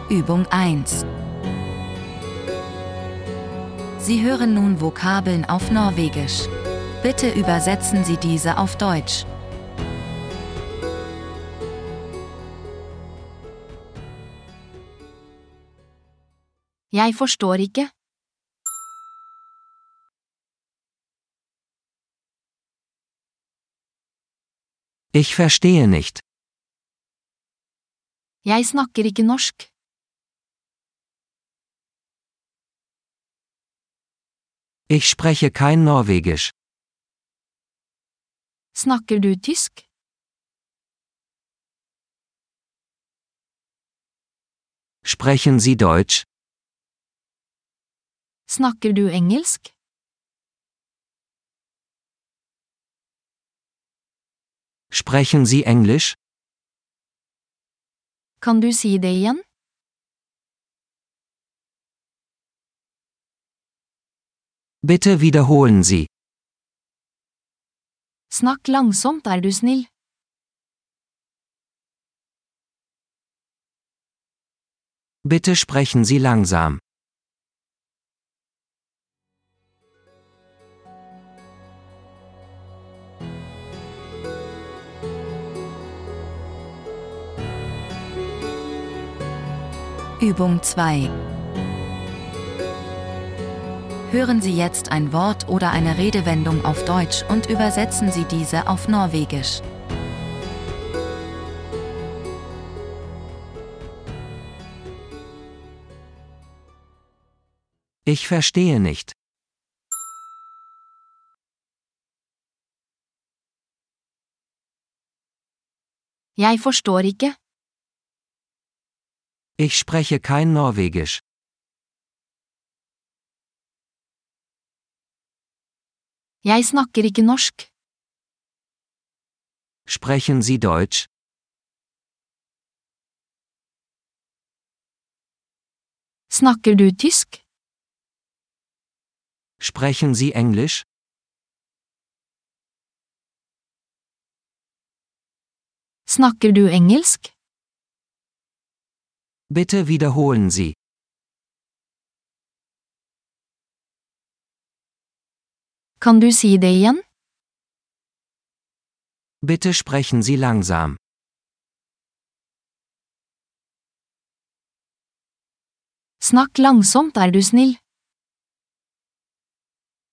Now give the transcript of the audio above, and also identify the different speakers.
Speaker 1: Übung 1. Sie hören nun Vokabeln auf Norwegisch. Bitte übersetzen Sie diese auf Deutsch.
Speaker 2: Jeg forstår ikke.
Speaker 3: Ich verstehe nicht.
Speaker 2: Jeg snakker ikke norsk.
Speaker 3: Ich spreche kein Norwegisch.
Speaker 2: Snakker du tysk?
Speaker 3: Sprechen Sie Deutsch?
Speaker 2: Snakker du engelsk?
Speaker 3: Sprechen Sie Englisch?
Speaker 2: Kan du si det igjen?
Speaker 3: Bitte wiederholen Sie.
Speaker 2: Snakk langsomt, er du snill.
Speaker 3: Bitte sprechen Sie langsam.
Speaker 1: Übung 2. Hören Sie jetzt ein Wort oder eine Redewendung auf Deutsch und übersetzen Sie diese auf Norwegisch.
Speaker 3: Ich verstehe nicht.
Speaker 2: Jeg forstår ikke.
Speaker 3: Ich spreche kein Norwegisch.
Speaker 2: Jeg snakker ikke norsk.
Speaker 3: Sprechen Sie Deutsch?
Speaker 2: Snakker du tysk?
Speaker 3: Sprechen Sie Englisch?
Speaker 2: Snakker du engelsk?
Speaker 3: Bitte wiederholen Sie.
Speaker 2: Kan du si det igjen?
Speaker 3: Bitte sprechen Sie langsam.
Speaker 2: Snakk langsomt, er du snill.